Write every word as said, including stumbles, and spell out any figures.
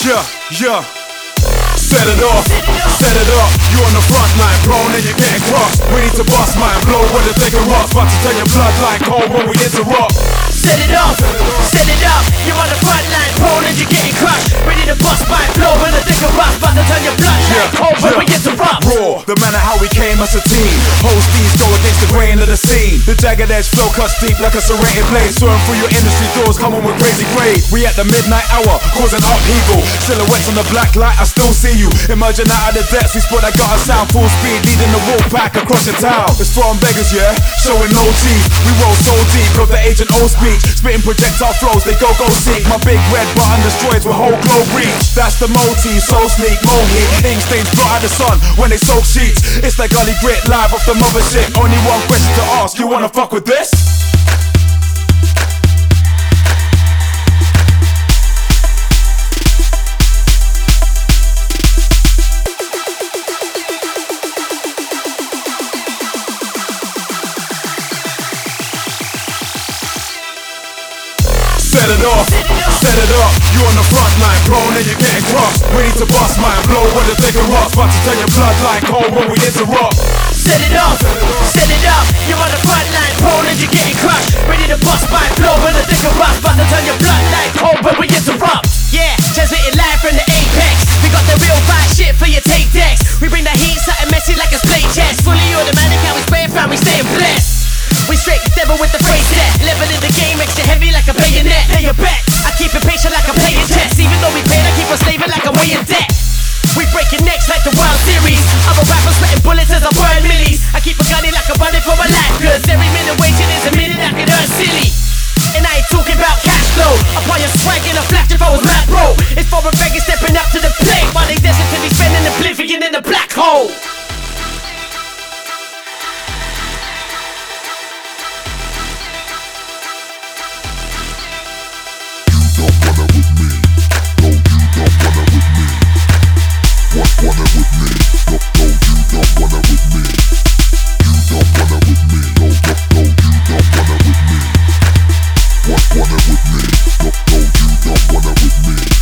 Yeah, yeah. Set it off, set it up. You on the front line, prone and you're getting crossed. We need to bust mine, blow with a thicker rocks. About to turn your blood like cold when we interrupt. Set it off, set it up. You're on the front line, prone and you're getting crushed. Ready to bust mine, blow with a thicker rocks. About to turn your blood like cold when we interrupt. Raw, the manner how we came as a team. Host these go against the grain of the scene. The jagged edge flow cuts deep like a serrated blade. Soaring through your industry doors, coming with crazy grade. We at the midnight hour, causing upheaval. Silhouettes on the black light, I still see you. Emerging out of the depths, we spot that gutter sound. Full speed, leading the wolf pack across the town. It's from beggars, yeah, showing no teeth. We roll so deep, got the Agent O speech. Spitting projectile flows, they go go seek. My big red button destroys with whole globe reach. That's the motif, so sneak, mohi. Ink stains blot out the sun when they soak sheets. It's like gully grit, live off the mothership. Only one question to ask, you wanna fuck with this? Set it off, set it up. You on the front line, prone and you're getting crossed. We need to bust mine, blow with a thicker rocks. About to turn your blood like cold when we interrupt. Set it off, set it up. You're on the front line, prone and you're getting crushed. Ready to bust mine, blow with a thicker rocks. About to turn your blood like cold when we interrupt. Yeah, transmitting live from the apex. We got the real vibe shit for your tape decks. We bring the heat, something messy like a split chest. Fully automatic, how we spray it from, we staying blessed. We straight devil with the phrase set. Level in the game, extra heavy like a bayonet. Pay your bet, I keep it patient like I'm paying checks. Even though we paid, I keep on slaving like I'm way in debt. We breaking necks like the World Series. Other rappers sweating bullets as I burn millies. I keep a gunny like I'm running for my life, cause every minute waiting is a minute I can earn silly. And I ain't talking about cash flow. Apply your swag in a flash if I was mad bro. It's for a beggar stepping up to the plate, while they destined to be spending oblivion in the black hole. Want it with me? No, no, you don't want it with me. You don't want it with me. No, no, no, you don't want it with me. Want, want it with me? No, no, you don't want it with me.